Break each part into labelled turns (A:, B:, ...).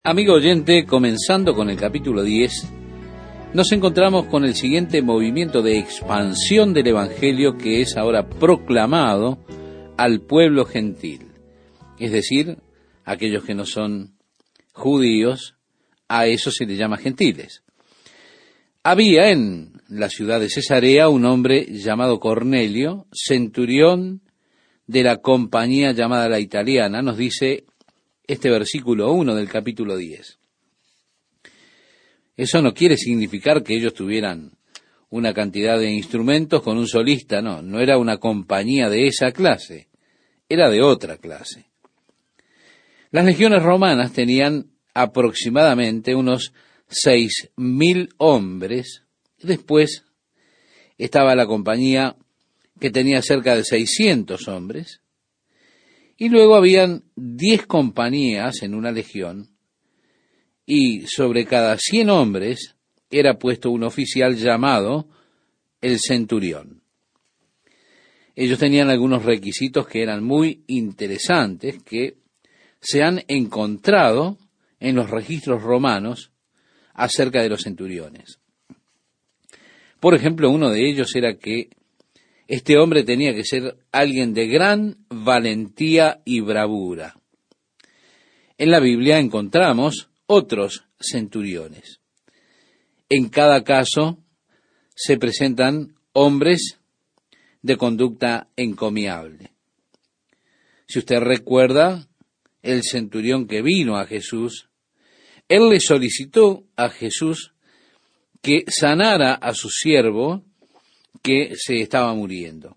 A: Amigo oyente, comenzando con el capítulo 10, nos encontramos con el siguiente movimiento de expansión del Evangelio que es ahora proclamado al pueblo gentil, es decir, aquellos que no son judíos, a eso se les llama gentiles. Había en la ciudad de Cesarea un hombre llamado Cornelio, centurión de la compañía llamada la Italiana, nos dice este versículo 1 del capítulo 10. Eso no quiere significar que ellos tuvieran una cantidad de instrumentos con un solista, no era una compañía de esa clase, era de otra clase. Las legiones romanas tenían aproximadamente unos 6.000 hombres, después estaba la compañía que tenía cerca de 600 hombres, y luego habían 10 compañías en una legión, y sobre cada 100 hombres era puesto un oficial llamado el centurión. Ellos tenían algunos requisitos que eran muy interesantes, que se han encontrado en los registros romanos acerca de los centuriones. Por ejemplo, uno de ellos era que este hombre tenía que ser alguien de gran valentía y bravura. En la Biblia encontramos otros centuriones. En cada caso se presentan hombres de conducta encomiable. Si usted recuerda, el centurión que vino a Jesús, él le solicitó a Jesús que sanara a su siervo que se estaba muriendo.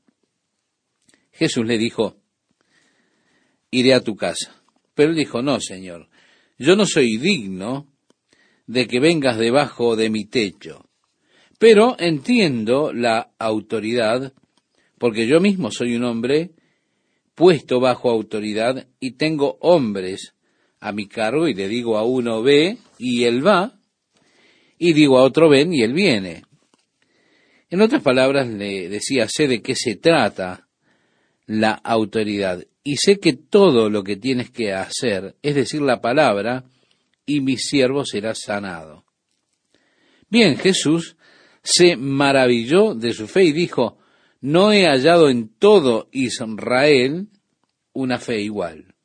A: Jesús le dijo, iré a tu casa. Pero él dijo, no, Señor, yo no soy digno de que vengas debajo de mi techo, pero entiendo la autoridad, porque yo mismo soy un hombre puesto bajo autoridad y tengo hombres a mi cargo, y le digo a uno ve y él va, y digo a otro ven y él viene. En otras palabras le decía, sé de qué se trata la autoridad y sé que todo lo que tienes que hacer es decir la palabra y mi siervo será sanado. Bien, Jesús se maravilló de su fe y dijo, no he hallado en todo Israel una fe igual.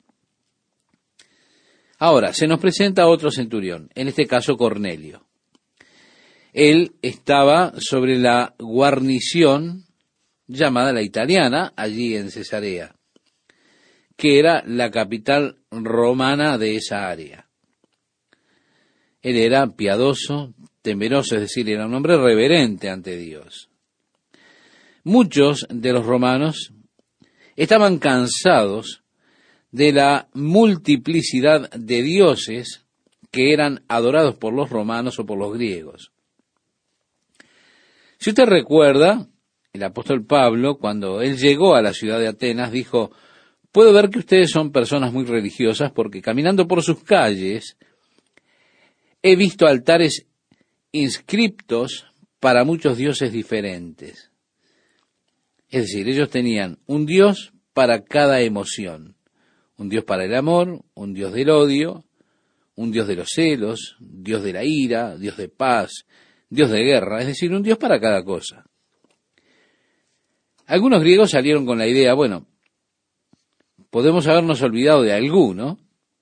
A: Ahora, se nos presenta otro centurión, en este caso Cornelio. Él estaba sobre la guarnición llamada la Italiana, allí en Cesarea, que era la capital romana de esa área. Él era piadoso, temeroso, es decir, era un hombre reverente ante Dios. Muchos de los romanos estaban cansados de la multiplicidad de dioses que eran adorados por los romanos o por los griegos. Si usted recuerda, el apóstol Pablo, cuando él llegó a la ciudad de Atenas, dijo, puedo ver que ustedes son personas muy religiosas porque caminando por sus calles he visto altares inscriptos para muchos dioses diferentes. Es decir, ellos tenían un dios para cada emoción, un dios para el amor, un dios del odio, un dios de los celos, dios de la ira, dios de paz, Dios de guerra, es decir, un Dios para cada cosa. Algunos griegos salieron con la idea, bueno, podemos habernos olvidado de alguno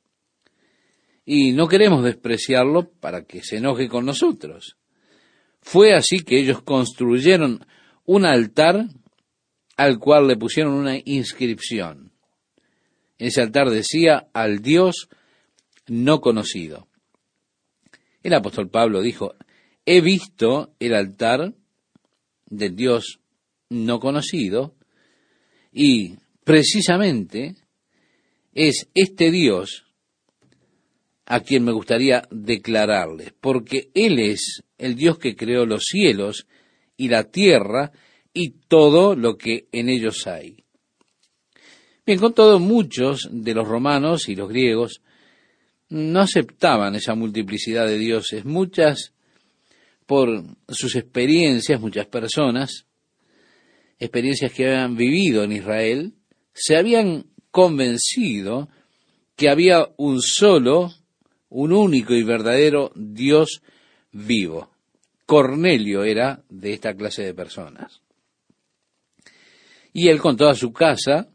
A: y no queremos despreciarlo para que se enoje con nosotros. Fue así que ellos construyeron un altar al cual le pusieron una inscripción. Ese altar decía, al Dios no conocido. El apóstol Pablo dijo, he visto el altar del Dios no conocido y precisamente es este Dios a quien me gustaría declararle, porque Él es el Dios que creó los cielos y la tierra y todo lo que en ellos hay. Bien, con todo, muchos de los romanos y los griegos no aceptaban esa multiplicidad de dioses. Por sus experiencias, muchas personas, experiencias que habían vivido en Israel, se habían convencido que había un solo un único y verdadero Dios vivo. Cornelio era de esta clase de personas. Y él con toda su casa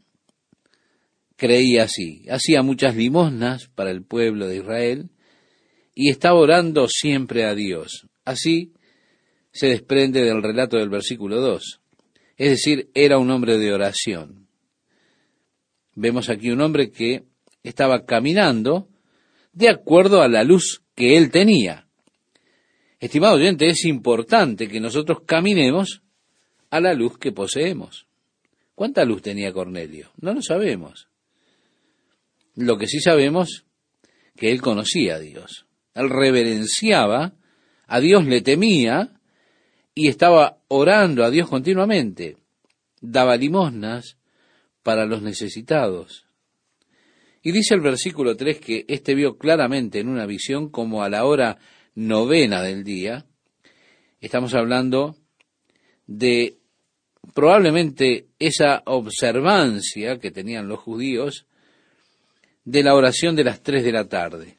A: creía así. Hacía muchas limosnas para el pueblo de Israel y estaba orando siempre a Dios. Así se desprende del relato del versículo 2. Es decir, era un hombre de oración. Vemos aquí un hombre que estaba caminando de acuerdo a la luz que él tenía. Estimado oyente, es importante que nosotros caminemos a la luz que poseemos. ¿Cuánta luz tenía Cornelio? No lo sabemos. Lo que sí sabemos, que él conocía a Dios. Él reverenciaba a Dios, le temía y estaba orando a Dios continuamente. Daba limosnas para los necesitados. Y dice el versículo 3 que éste vio claramente en una visión como a la hora 9 del día. Estamos hablando de probablemente esa observancia que tenían los judíos de la oración de las 3 de la tarde.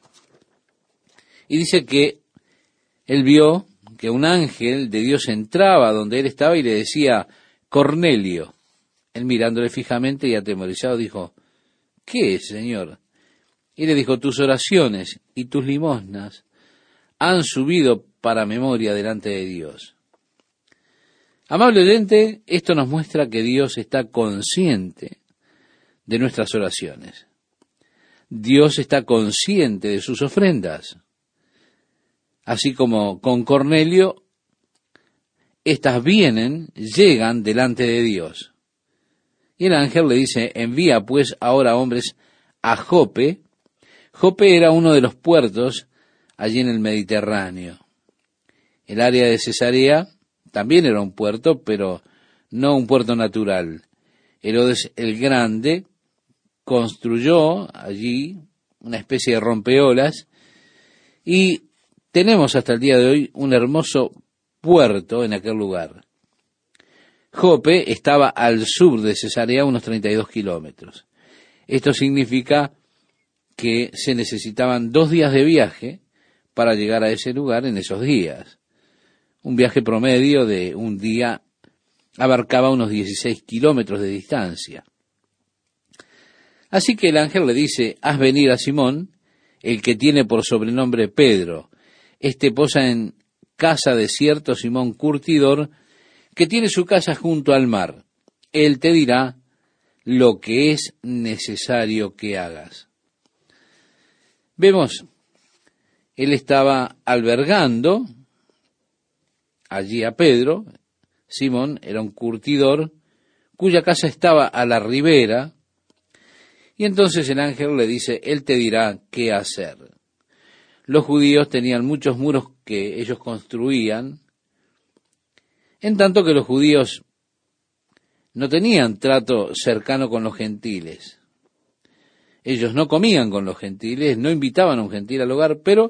A: Y dice que él vio que un ángel de Dios entraba donde él estaba y le decía, Cornelio. Él mirándole fijamente y atemorizado dijo, ¿qué es, Señor? Y le dijo, tus oraciones y tus limosnas han subido para memoria delante de Dios. Amable oyente, esto nos muestra que Dios está consciente de nuestras oraciones. Dios está consciente de sus ofrendas. Así como con Cornelio, estas llegan delante de Dios. Y el ángel le dice, envía pues ahora hombres a Jope. Jope era uno de los puertos allí en el Mediterráneo. El área de Cesarea también era un puerto, pero no un puerto natural. Herodes el Grande construyó allí una especie de rompeolas y tenemos hasta el día de hoy un hermoso puerto en aquel lugar. Jope estaba al sur de Cesarea, unos 32 kilómetros. Esto significa que se necesitaban 2 días de viaje para llegar a ese lugar en esos días. Un viaje promedio de un día abarcaba unos 16 kilómetros de distancia. Así que el ángel le dice, haz venir a Simón, el que tiene por sobrenombre Pedro. Este posa en casa de cierto Simón curtidor, que tiene su casa junto al mar. Él te dirá lo que es necesario que hagas. Vemos, él estaba albergando allí a Pedro. Simón era un curtidor cuya casa estaba a la ribera, y entonces el ángel le dice, él te dirá qué hacer. Los judíos tenían muchos muros que ellos construían, en tanto que los judíos no tenían trato cercano con los gentiles. Ellos no comían con los gentiles, no invitaban a un gentil al hogar, pero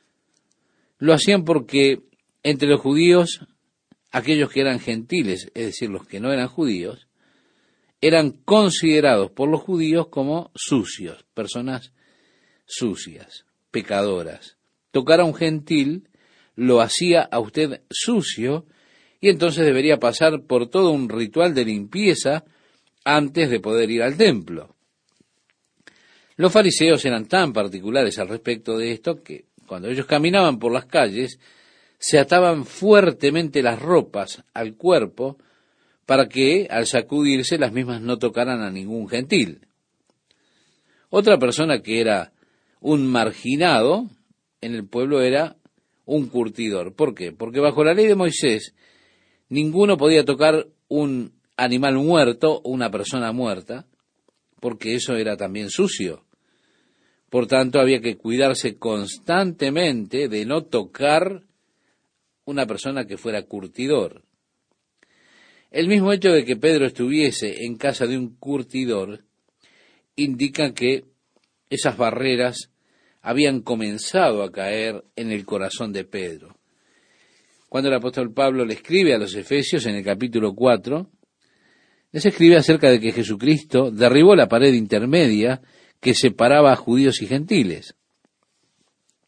A: lo hacían porque entre los judíos, aquellos que eran gentiles, es decir, los que no eran judíos, eran considerados por los judíos como sucios, personas sucias, pecadoras. Tocar a un gentil lo hacía a usted sucio, y entonces debería pasar por todo un ritual de limpieza antes de poder ir al templo. Los fariseos eran tan particulares al respecto de esto que cuando ellos caminaban por las calles se ataban fuertemente las ropas al cuerpo para que al sacudirse las mismas no tocaran a ningún gentil. Otra persona que era un marginado en el pueblo era un curtidor. ¿Por qué? Porque bajo la ley de Moisés ninguno podía tocar un animal muerto o una persona muerta, porque eso era también sucio. Por tanto, había que cuidarse constantemente de no tocar una persona que fuera curtidor. El mismo hecho de que Pedro estuviese en casa de un curtidor indica que esas barreras habían comenzado a caer en el corazón de Pedro. Cuando el apóstol Pablo le escribe a los Efesios en el capítulo 4, les escribe acerca de que Jesucristo derribó la pared intermedia que separaba a judíos y gentiles.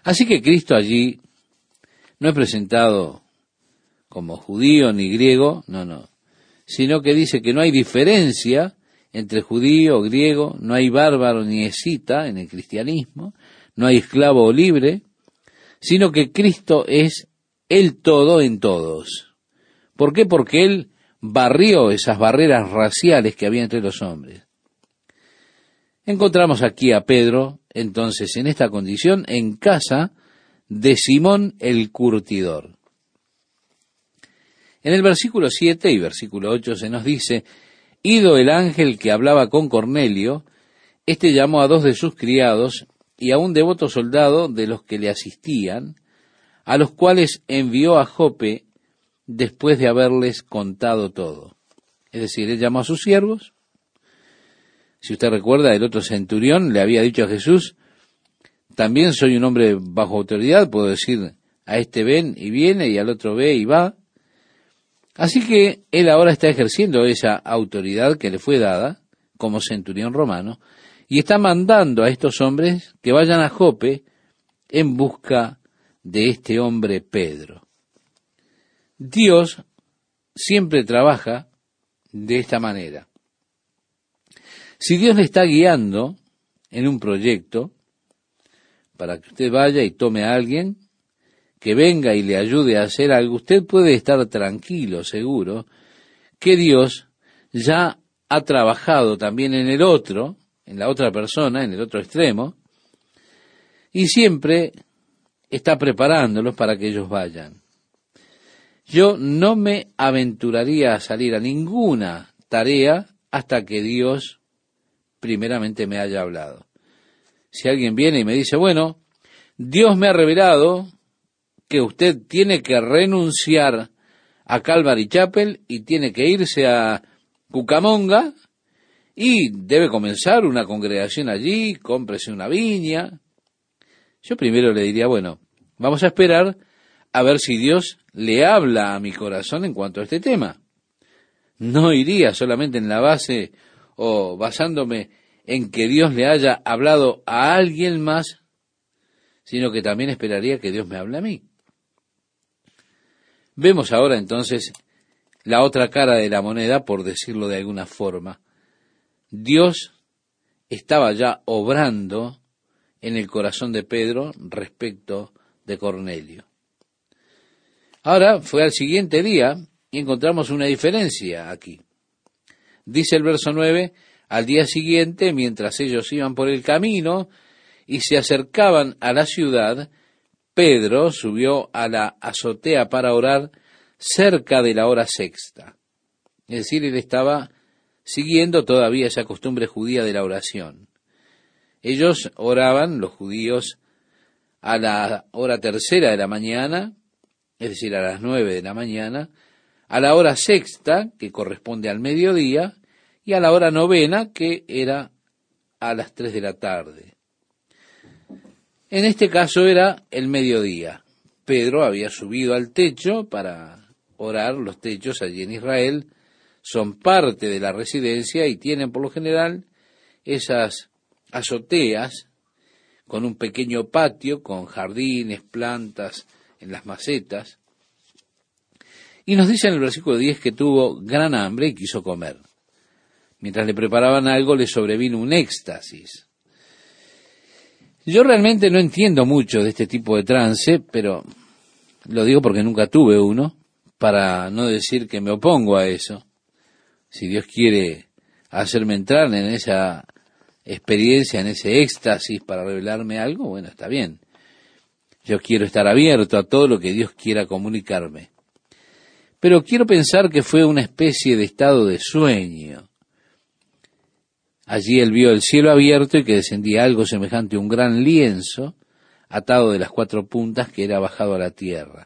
A: Así que Cristo allí no es presentado como judío ni griego, no, sino que dice que no hay diferencia entre judío o griego, no hay bárbaro ni escita en el cristianismo, no hay esclavo o libre, sino que Cristo es el todo en todos. ¿Por qué? Porque Él barrió esas barreras raciales que había entre los hombres. Encontramos aquí a Pedro, entonces, en esta condición, en casa de Simón el curtidor. En el versículo 7 y versículo 8 se nos dice: ido el ángel que hablaba con Cornelio, éste llamó a 2 de sus criados y a un devoto soldado de los que le asistían, a los cuales envió a Jope después de haberles contado todo. Es decir, él llamó a sus siervos. Si usted recuerda, el otro centurión le había dicho a Jesús: también soy un hombre bajo autoridad, puedo decir a este ven y viene, y al otro ve y va. Así que él ahora está ejerciendo esa autoridad que le fue dada como centurión romano, y está mandando a estos hombres que vayan a Jope en busca de este hombre Pedro. Dios siempre trabaja de esta manera. Si Dios le está guiando en un proyecto para que usted vaya y tome a alguien que venga y le ayude a hacer algo, usted puede estar tranquilo, seguro, que Dios ya ha trabajado también en el otro, en la otra persona, en el otro extremo, y siempre está preparándolos para que ellos vayan. Yo no me aventuraría a salir a ninguna tarea hasta que Dios primeramente me haya hablado. Si alguien viene y me dice: bueno, Dios me ha revelado que usted tiene que renunciar a Calvary Chapel y tiene que irse a Cucamonga y debe comenzar una congregación allí, cómprese una viña. Yo primero le diría: bueno, vamos a esperar a ver si Dios le habla a mi corazón en cuanto a este tema. No iría solamente en la base o basándome en que Dios le haya hablado a alguien más, sino que también esperaría que Dios me hable a mí. Vemos ahora entonces la otra cara de la moneda, por decirlo de alguna forma. Dios estaba ya obrando en el corazón de Pedro respecto de Cornelio. Ahora fue al siguiente día y encontramos una diferencia aquí. Dice el verso 9: al día siguiente, mientras ellos iban por el camino y se acercaban a la ciudad, Pedro subió a la azotea para orar cerca de la hora sexta. Es decir, él estaba siguiendo todavía esa costumbre judía de la oración. Ellos oraban, los judíos, a la hora tercera de la mañana, es decir, a las 9 de la mañana, a la hora sexta, que corresponde al mediodía, y a la hora novena, que era a las 3 de la tarde. En este caso era el mediodía. Pedro había subido al techo para orar. Los techos allí en Israel son parte de la residencia y tienen por lo general esas azoteas con un pequeño patio, con jardines, plantas en las macetas. Y nos dice en el versículo 10 que tuvo gran hambre y quiso comer. Mientras le preparaban algo, le sobrevino un éxtasis. Yo realmente no entiendo mucho de este tipo de trance, pero lo digo porque nunca tuve uno, para no decir que me opongo a eso. Si Dios quiere hacerme entrar en esa experiencia, en ese éxtasis para revelarme algo, bueno, está bien. Yo quiero estar abierto a todo lo que Dios quiera comunicarme. Pero quiero pensar que fue una especie de estado de sueño. Allí él vio el cielo abierto y que descendía algo semejante a un gran lienzo atado de las 4 puntas que era bajado a la tierra.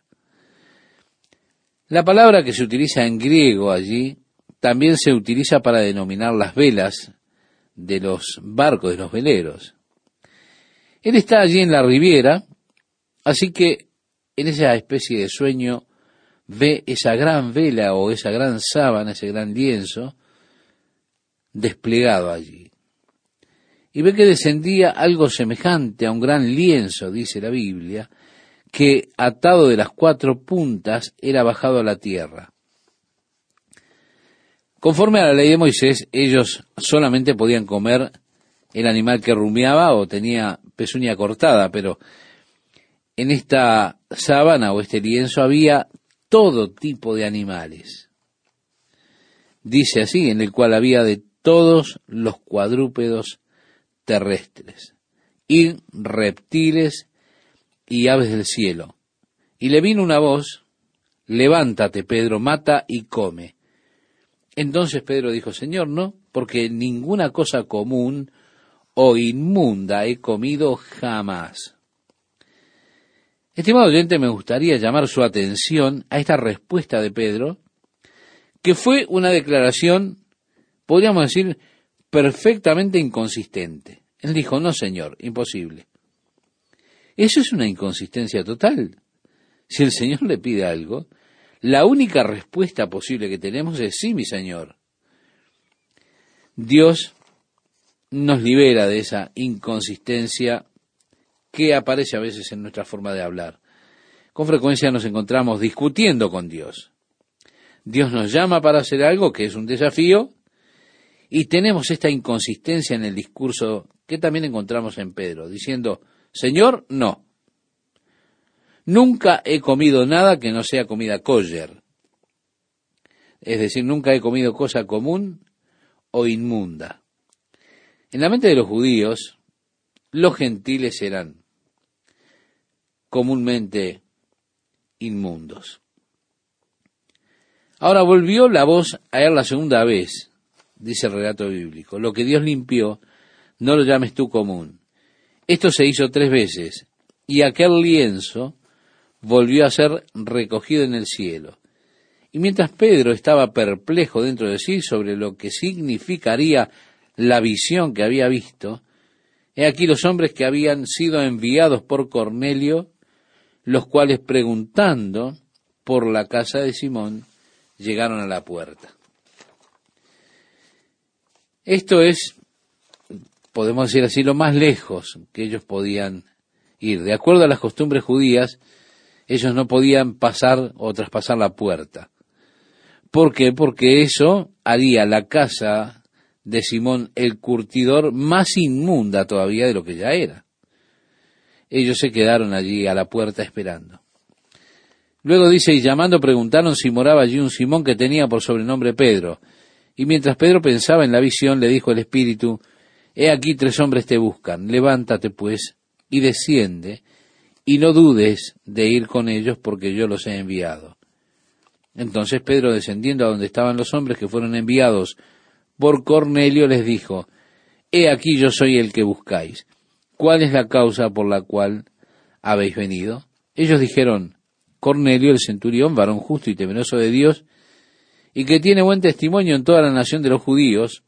A: La palabra que se utiliza en griego allí también se utiliza para denominar las velas de los barcos, de los veleros. Él está allí en la riviera, así que en esa especie de sueño ve esa gran vela o esa gran sábana, ese gran lienzo, desplegado allí. y ve que descendía algo semejante a un gran lienzo, dice la Biblia, que atado de las 4 puntas era bajado a la tierra. Conforme a la ley de Moisés, ellos solamente podían comer el animal que rumiaba o tenía pezuña cortada, pero en esta sábana o este lienzo había todo tipo de animales. Dice así, en el cual había de todos los cuadrúpedos terrestres, y reptiles y aves del cielo. Y le vino una voz: levántate, Pedro, mata y come. Entonces Pedro dijo: Señor, no, porque ninguna cosa común o inmunda he comido jamás. Estimado oyente, me gustaría llamar su atención a esta respuesta de Pedro, que fue una declaración, podríamos decir, perfectamente inconsistente. Él dijo: no, Señor, imposible. Eso es una inconsistencia total. Si el Señor le pide algo, la única respuesta posible que tenemos es: sí, mi Señor. Dios nos libera de esa inconsistencia que aparece a veces en nuestra forma de hablar. Con frecuencia nos encontramos discutiendo con Dios. Dios nos llama para hacer algo que es un desafío, y tenemos esta inconsistencia en el discurso que también encontramos en Pedro, diciendo: Señor, no. Nunca he comido nada que no sea comida kosher. Es decir, nunca he comido cosa común o inmunda. En la mente de los judíos, los gentiles eran comúnmente inmundos. Ahora volvió la voz a él la segunda vez, dice el relato bíblico: lo que Dios limpió, no lo llames tú común. Esto se hizo 3 veces, y aquel lienzo volvió a ser recogido en el cielo. Y mientras Pedro estaba perplejo dentro de sí sobre lo que significaría la visión que había visto, he aquí los hombres que habían sido enviados por Cornelio, los cuales, preguntando por la casa de Simón, llegaron a la puerta. Esto es, podemos decir así, lo más lejos que ellos podían ir. De acuerdo a las costumbres judías, ellos no podían pasar o traspasar la puerta. ¿Por qué? Porque eso haría la casa de Simón el curtidor más inmunda todavía de lo que ya era. Ellos se quedaron allí a la puerta esperando. Luego dice: y llamando preguntaron si moraba allí un Simón que tenía por sobrenombre Pedro. Y mientras Pedro pensaba en la visión, le dijo el Espíritu: he aquí 3 hombres te buscan, levántate pues y desciende, y no dudes de ir con ellos, porque yo los he enviado. Entonces Pedro, descendiendo a donde estaban los hombres que fueron enviados por Cornelio, les dijo: he aquí yo soy el que buscáis. ¿Cuál es la causa por la cual habéis venido? Ellos dijeron: Cornelio, el centurión, varón justo y temeroso de Dios, y que tiene buen testimonio en toda la nación de los judíos,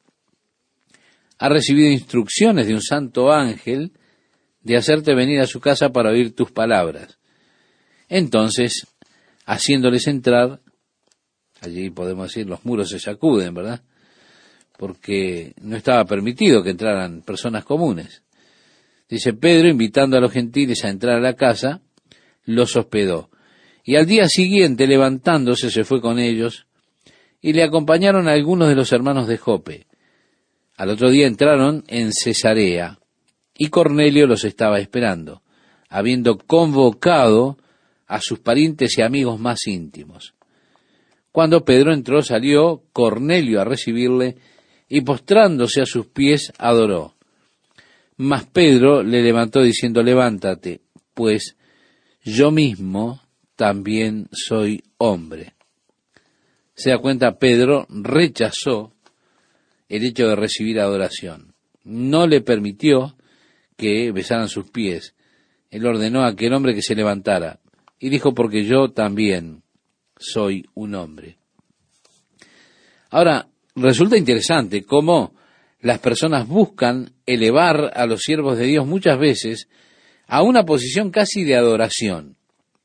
A: ha recibido instrucciones de un santo ángel de hacerte venir a su casa para oír tus palabras. Entonces, haciéndoles entrar, allí podemos decir los muros se sacuden, ¿verdad? Porque no estaba permitido que entraran personas comunes. Dice: Pedro, invitando a los gentiles a entrar a la casa, los hospedó. Y al día siguiente, levantándose, se fue con ellos, y le acompañaron algunos de los hermanos de Jope. Al otro día entraron en Cesarea, y Cornelio los estaba esperando, habiendo convocado a sus parientes y amigos más íntimos. Cuando Pedro entró, salió Cornelio a recibirle, y postrándose a sus pies, adoró. Mas Pedro le levantó diciendo: levántate, pues yo mismo también soy hombre. Se da cuenta, Pedro rechazó el hecho de recibir adoración. No le permitió que besaran sus pies. Él ordenó a aquel hombre que se levantara, y dijo: porque yo también soy un hombre. Ahora, resulta interesante cómo las personas buscan elevar a los siervos de Dios muchas veces a una posición casi de adoración.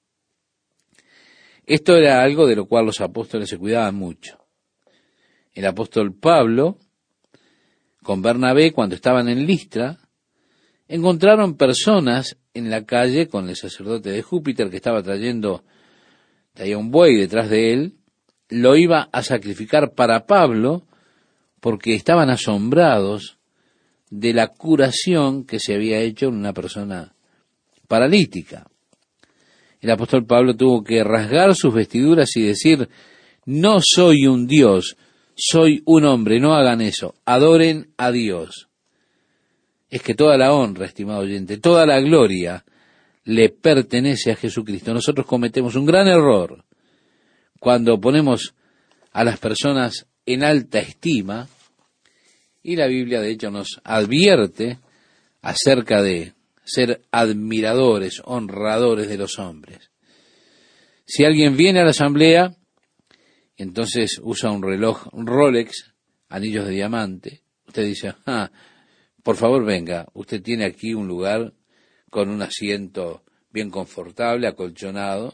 A: Esto era algo de lo cual los apóstoles se cuidaban mucho. El apóstol Pablo, con Bernabé, cuando estaban en Listra, encontraron personas en la calle con el sacerdote de Júpiter que estaba traía un buey detrás de él, lo iba a sacrificar para Pablo porque estaban asombrados de la curación que se había hecho en una persona paralítica. El apóstol Pablo tuvo que rasgar sus vestiduras y decir: no soy un Dios, soy un hombre, no hagan eso, adoren a Dios. Es que toda la honra, estimado oyente, toda la gloria le pertenece a Jesucristo. Nosotros cometemos un gran error cuando ponemos a las personas en alta estima, y la Biblia de hecho nos advierte acerca de ser admiradores, honradores de los hombres. Si alguien viene a la asamblea, entonces usa un reloj Rolex, anillos de diamante, usted dice: por favor venga, usted tiene aquí un lugar con un asiento bien confortable, acolchonado,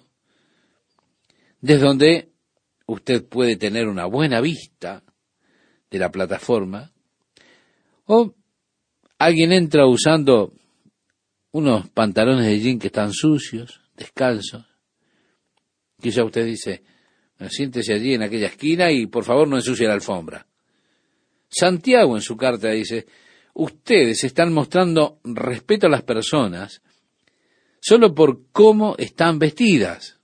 A: desde donde usted puede tener una buena vista de la plataforma. O alguien entra usando unos pantalones de jean que están sucios, descalzos. Quizá usted dice: siéntese allí en aquella esquina y por favor no ensucie la alfombra. Santiago en su carta dice: ustedes están mostrando respeto a las personas solo por cómo están vestidas.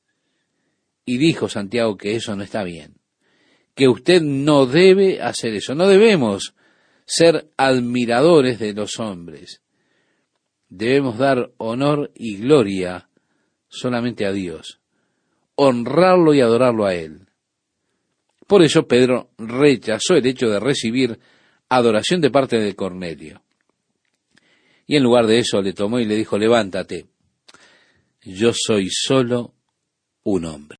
A: Y dijo Santiago que eso no está bien, que usted no debe hacer eso, no debemos ser admiradores de los hombres. Debemos dar honor y gloria solamente a Dios, honrarlo y adorarlo a Él. Por eso Pedro rechazó el hecho de recibir adoración de parte de Cornelio. Y en lugar de eso le tomó y le dijo: levántate, yo soy solo un hombre.